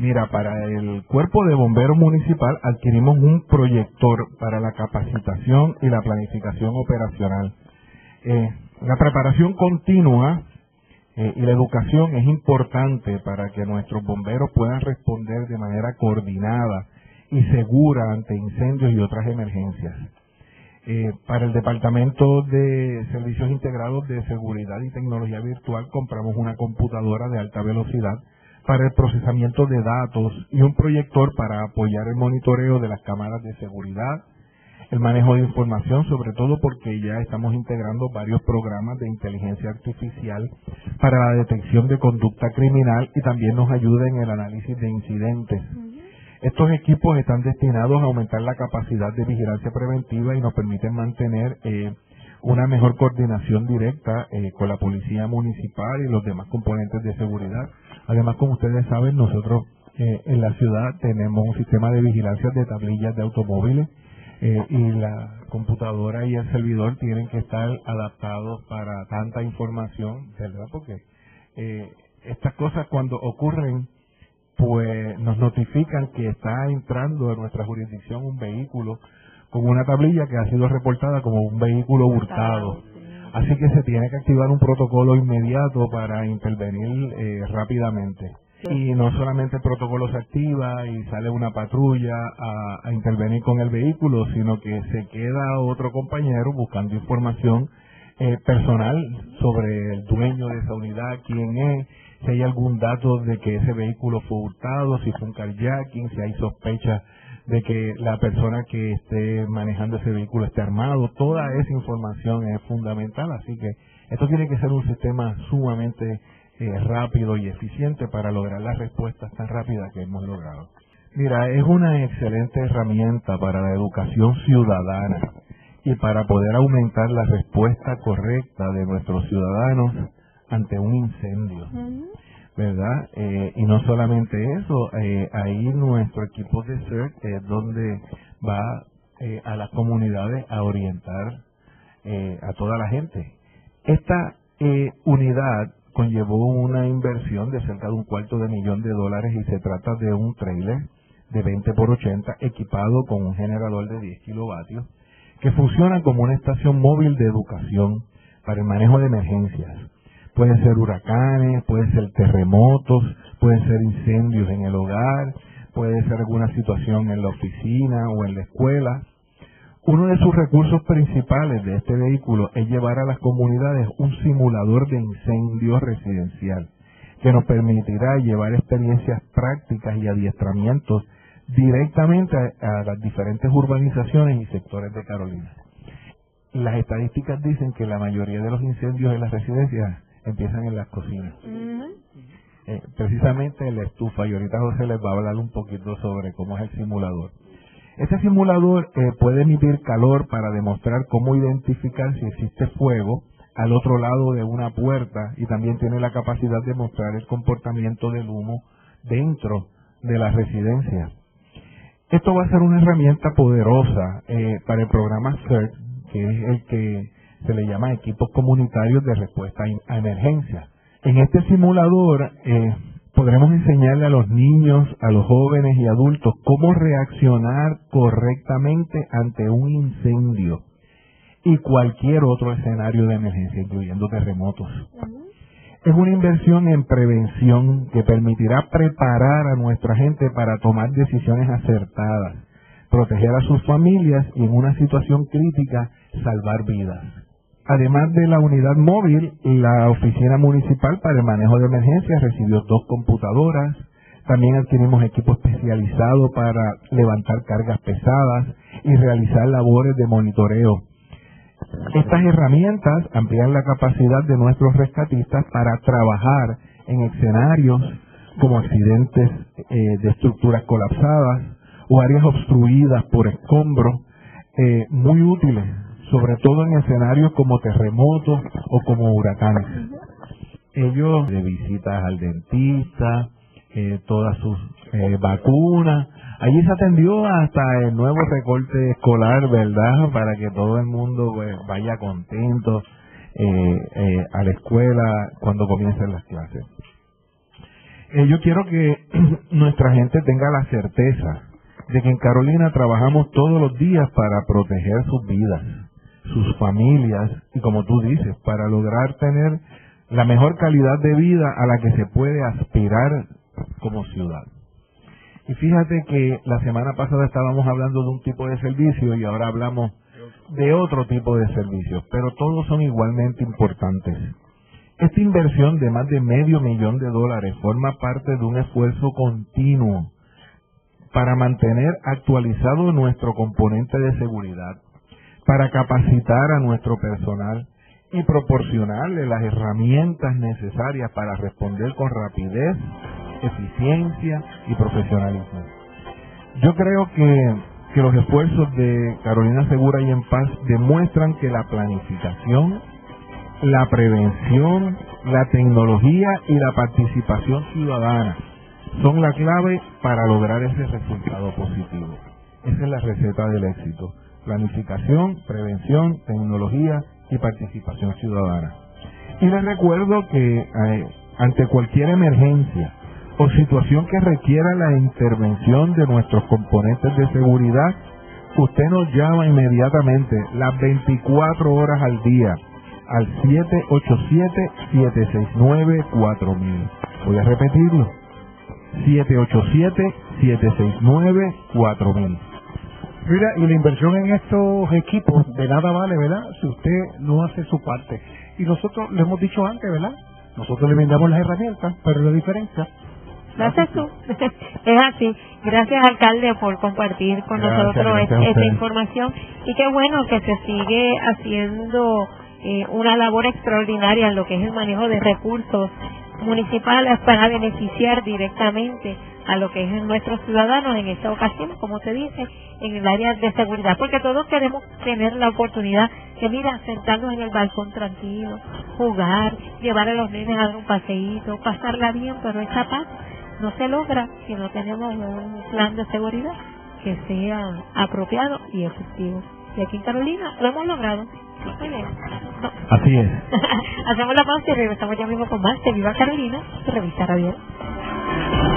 Mira, para el Cuerpo de Bomberos Municipal adquirimos un proyector para la capacitación y la planificación operacional. La preparación continua y la educación es importante para que nuestros bomberos puedan responder de manera coordinada y segura ante incendios y otras emergencias. Para el Departamento de Servicios Integrados de Seguridad y Tecnología Virtual compramos una computadora de alta velocidad para el procesamiento de datos y un proyector para apoyar el monitoreo de las cámaras de seguridad, el manejo de información, sobre todo porque ya estamos integrando varios programas de inteligencia artificial para la detección de conducta criminal y también nos ayuda en el análisis de incidentes. Estos equipos están destinados a aumentar la capacidad de vigilancia preventiva y nos permiten mantener una mejor coordinación directa con la policía municipal y los demás componentes de seguridad. Además, como ustedes saben, nosotros en la ciudad tenemos un sistema de vigilancia de tablillas de automóviles y la computadora y el servidor tienen que estar adaptados para tanta información, ¿verdad? Porque estas cosas cuando ocurren, pues nos notifican que está entrando en nuestra jurisdicción un vehículo con una tablilla que ha sido reportada como un vehículo hurtado. Así que se tiene que activar un protocolo inmediato para intervenir rápidamente. Y no solamente el protocolo se activa y sale una patrulla a intervenir con el vehículo, sino que se queda otro compañero buscando información personal sobre el dueño de esa unidad, quién es, si hay algún dato de que ese vehículo fue hurtado, si fue un carjacking, si hay sospecha de que la persona que esté manejando ese vehículo esté armado. Toda esa información es fundamental, así que esto tiene que ser un sistema sumamente rápido y eficiente para lograr las respuestas tan rápidas que hemos logrado. Mira, es una excelente herramienta para la educación ciudadana y para poder aumentar la respuesta correcta de nuestros ciudadanos ante un incendio, ¿verdad? Y no solamente eso, ahí nuestro equipo de CERT es donde va a las comunidades a orientar a toda la gente. Esta unidad conllevó una inversión de cerca de $250,000 y se trata de un trailer de 20x80 equipado con un generador de 10 kilovatios que funciona como una estación móvil de educación para el manejo de emergencias. Pueden ser huracanes, pueden ser terremotos, pueden ser incendios en el hogar, puede ser alguna situación en la oficina o en la escuela. Uno de sus recursos principales de este vehículo es llevar a las comunidades un simulador de incendio residencial que nos permitirá llevar experiencias prácticas y adiestramientos directamente a las diferentes urbanizaciones y sectores de Carolina. Las estadísticas dicen que la mayoría de los incendios en las residencias empiezan en las cocinas. Precisamente en la estufa, y ahorita José les va a hablar un poquito sobre cómo es el simulador. Este simulador puede emitir calor para demostrar cómo identificar si existe fuego al otro lado de una puerta y también tiene la capacidad de mostrar el comportamiento del humo dentro de la residencia. Esto va a ser una herramienta poderosa para el programa CERT, que es el que se le llama Equipos Comunitarios de Respuesta a Emergencias. En este simulador podremos enseñarle a los niños, a los jóvenes y adultos cómo reaccionar correctamente ante un incendio y cualquier otro escenario de emergencia, incluyendo terremotos. Es una inversión en prevención que permitirá preparar a nuestra gente para tomar decisiones acertadas, proteger a sus familias y en una situación crítica salvar vidas. Además de la unidad móvil, la Oficina Municipal para el Manejo de Emergencias recibió 2 computadoras. También adquirimos equipo especializado para levantar cargas pesadas y realizar labores de monitoreo. Estas herramientas amplían la capacidad de nuestros rescatistas para trabajar en escenarios como accidentes de estructuras colapsadas o áreas obstruidas por escombros, muy útiles, sobre todo en escenarios como terremotos o como huracanes. Ellos de visitas al dentista, todas sus vacunas. Allí se atendió hasta el nuevo recorte escolar, ¿verdad? Para que todo el mundo vaya contento a la escuela cuando comiencen las clases. Yo quiero que nuestra gente tenga la certeza de que en Carolina trabajamos todos los días para proteger sus vidas, sus familias y, como tú dices, para lograr tener la mejor calidad de vida a la que se puede aspirar como ciudad. Y fíjate que la semana pasada estábamos hablando de un tipo de servicio y ahora hablamos de otro tipo de servicios, pero todos son igualmente importantes. Esta inversión de más de $500,000 forma parte de un esfuerzo continuo para mantener actualizado nuestro componente de seguridad, para capacitar a nuestro personal y proporcionarle las herramientas necesarias para responder con rapidez, eficiencia y profesionalismo. Yo creo que los esfuerzos de Carolina Segura y en Paz demuestran que la planificación, la prevención, la tecnología y la participación ciudadana son la clave para lograr ese resultado positivo. Esa es la receta del éxito: planificación, prevención, tecnología y participación ciudadana. Y les recuerdo que ante cualquier emergencia o situación que requiera la intervención de nuestros componentes de seguridad, usted nos llama inmediatamente las 24 horas al día al 787-769-4000. Voy a repetirlo: 787-769-4000. Mira, y la inversión en estos equipos de nada vale, ¿verdad?, si usted no hace su parte. Y nosotros le hemos dicho antes, ¿verdad?, nosotros le brindamos las herramientas, pero la diferencia lo haces tú. Es así. Gracias, alcalde, por compartir con nosotros esta información. Y qué bueno que se sigue haciendo una labor extraordinaria en lo que es el manejo de recursos municipales para beneficiar directamente a lo que es nuestros ciudadanos en esta ocasión, como te dice, en el área de seguridad, porque todos queremos tener la oportunidad de, mira, sentarnos en el balcón tranquilo, jugar, llevar a los nenes a dar un paseíto, pasarla bien, pero esa paz no se logra si no tenemos un plan de seguridad que sea apropiado y efectivo. Y aquí en Carolina lo hemos logrado. Muy bien. No. Así es. Hacemos la pausa y regresamos ya mismo con más de Viva Carolina, su revista radial.